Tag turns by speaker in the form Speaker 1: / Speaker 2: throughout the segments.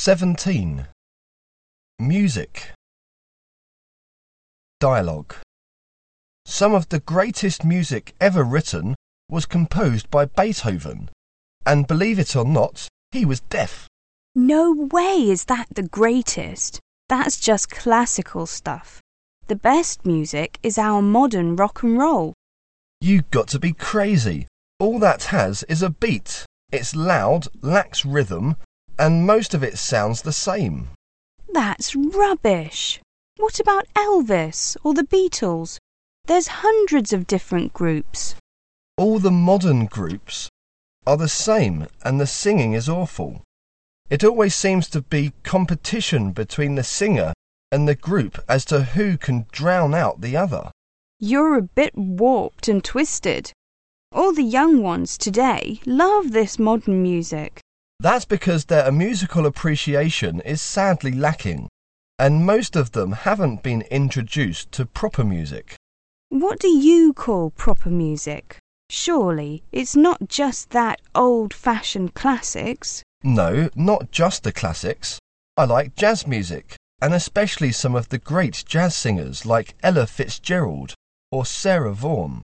Speaker 1: 17. Music. Dialogue. Some of the greatest music ever written was composed by Beethoven, and believe it or not, he was deaf.
Speaker 2: No way is that the greatest. That's just classical stuff. The best music is our modern rock and roll.
Speaker 1: You got to be crazy. All that has is a beat. It's loud, lacks rhythm, and most of it sounds the same.
Speaker 2: That's rubbish. What about Elvis or the Beatles? There's hundreds of different groups.
Speaker 1: All the modern groups are the same, and the singing is awful. It always seems to be competition between the singer and the group as to who can drown out the other.
Speaker 2: You're a bit warped and twisted. All the young ones today love this modern music.
Speaker 1: That's because their musical appreciation is sadly lacking, and most of them haven't been introduced to proper music.
Speaker 2: What do you call proper music? Surely it's not just that old-fashioned classics.
Speaker 1: No, not just the classics. I like jazz music, and especially some of the great jazz singers like Ella Fitzgerald or Sarah Vaughan.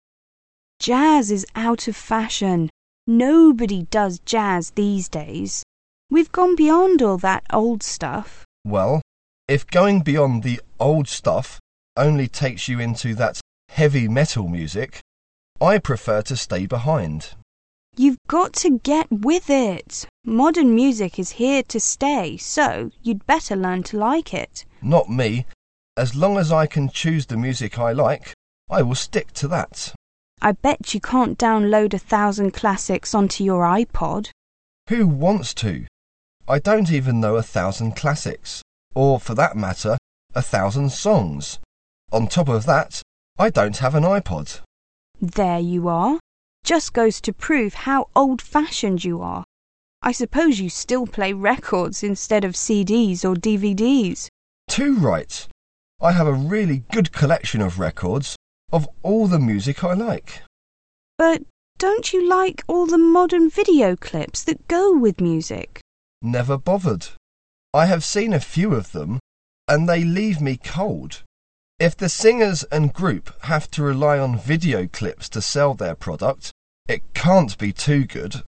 Speaker 2: Jazz is out of fashion. Nobody does jazz these days. We've gone beyond all that old stuff.
Speaker 1: Well, if going beyond the old stuff only takes you into that heavy metal music, I prefer to stay behind.
Speaker 2: You've got to get with it. Modern music is here to stay, so you'd better learn to like it.
Speaker 1: Not me. As long as I can choose the music I like, I will stick to that.
Speaker 2: I bet you can't download 1,000 classics onto your iPod.
Speaker 1: Who wants to? I don't even know 1,000 classics, or for that matter, 1,000 songs. On top of that, I don't have an iPod.
Speaker 2: There you are. Just goes to prove how old-fashioned you are. I suppose you still play records instead of CDs or DVDs.
Speaker 1: Too right. I have a really good collection of records of all the music I like.
Speaker 2: But don't you like all the modern video clips that go with music?
Speaker 1: Never bothered. I have seen a few of them, and they leave me cold. If the singers and group have to rely on video clips to sell their product, it can't be too good.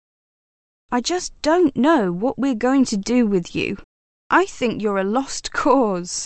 Speaker 2: I just don't know what we're going to do with you. I think you're a lost cause.